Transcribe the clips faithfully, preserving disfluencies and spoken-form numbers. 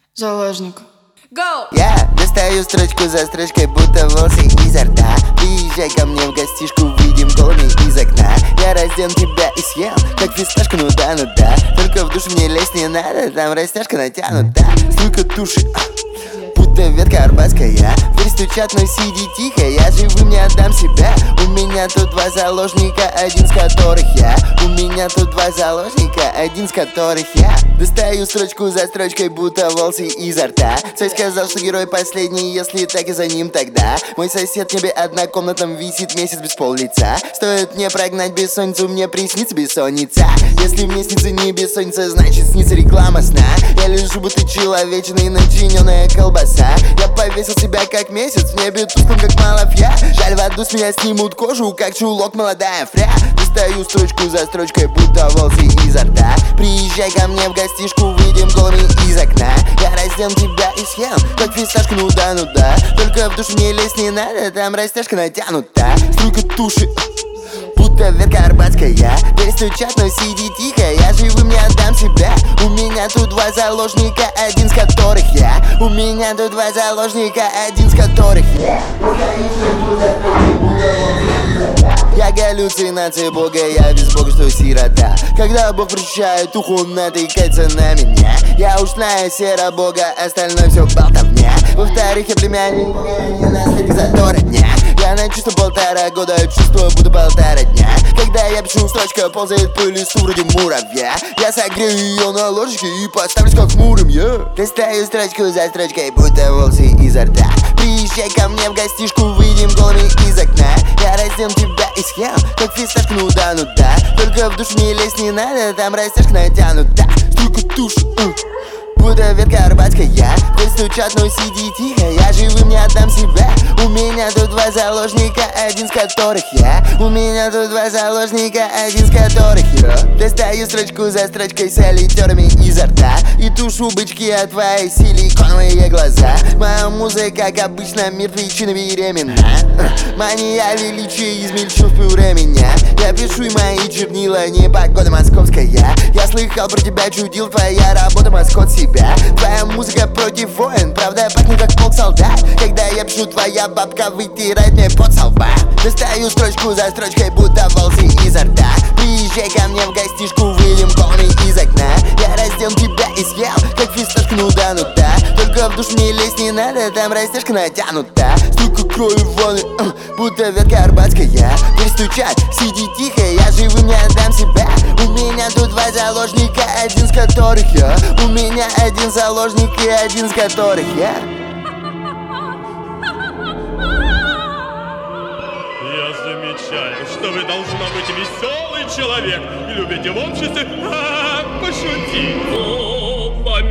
Заложник. Go! Я достаю строчку за строчкой, будто волосы изо рта. Приезжай ко мне в гостишку, выйдем голыми из окна. Я разден тебя и съел, как фисташка, ну да, ну да. Только в душ мне лезть не надо, там растяжка натянута. Струйка туши, будто ветка арбатская. Дверь стучат, но сиди тихо, я живым не отдам себя. У меня тут два заложника, один из которых я. У меня тут два заложника, один из которых я. Достаю строчку за строчкой, будто волосы изо рта. Цой сказал, что герой последний, если так и за ним тогда. Мой сосед в небе однокомнатном висит месяц без пол-лица. Стоит мне прогнать бессонницу, мне приснится бессонница. Если мне снится не бессонница, значит снится реклама сна. Я лежу, будто человечный, начиненная колбаса. Я повесил себя как месяц, в небе тусклым, как малафья. Жаль, в аду с меня снимут кожу, как чулок молодая фря. Достаю строчку за строчкой, будто волосы изо рта. Приезжай ко мне в гостишку, выйдем голыми из окна. Я раздем тебя и съем, как фисташка, ну да, ну да. Только в душ мне лезть не надо, там растяжка натянута. Струйка туши, будто ветка арбатская. Дверь стучат, но сиди тихо, я живым не отдам себя. У меня тут два заложника, один из которых я. У меня тут два заложника, один из которых я. Я галлюцинация Бога, я без Бога, что сирота. Когда Бог вручает ухо, он натыкается на меня. Я ушная сера Бога, остальное все болтовня. Во-вторых, я племянник, не наследник зато родня. Я на чувство полтора года, чувствую, буду полтора дня. Когда я пишу, строчка ползает по листу вроде муравья. Я согрею ее на ложечке и поставлюсь как хмурым, я достаю строчку за строчкой, будто волосы изо рта. Приезжай ко мне в гостишку, выйдем голыми из окна. Я раздем тебя и съем, как фисташка, ну да, ну да. Только в душ мне лезть не надо, там растяжка натянута. Струйка туши, uh. будто ветка арбатская. Дверь стучат, но сиди тихо, я живым не отдам себя. У меня тут два заложника, один из которых я. У меня тут два заложника, один из которых я. Достаю строчку за строчкой, солитерами изо рта. И тушу бычки от твоей силиконовые глаза. Моя музыка, как обычно, мертвечина беременна. Мания величия измельчу в пюре меня. Я пишу и мои чернила, не погода московская. Я слыхал про тебя, чудил, твоя работа, маскот себя. Твоя музыка против войн, правда пахнет как полк солдат. Когда я пишу, твоя бабка вытирает мне пот со лба. Достаю строчку за строчкой, будто волосы изо рта. Приезжай ко мне в гостишку, выйдем голыми из окна. Я раздем тебя и съел, как фисташка, ну да, ну да. Только в душ мне лезть не надо, там растяжка натянута. Струйка крови ванны, uh, будто ветка арбатская. Дверь стучат, сиди тихо, я живым не отдам себя. У меня тут два заложника, один из которых я. У меня один заложник и один из которых я. Я замечаю, что вы должна быть веселый человек и любите в обществе пошутить. Оба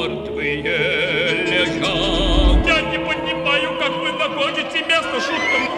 мертвые лежат. Я не понимаю, как вы находите место шуткам.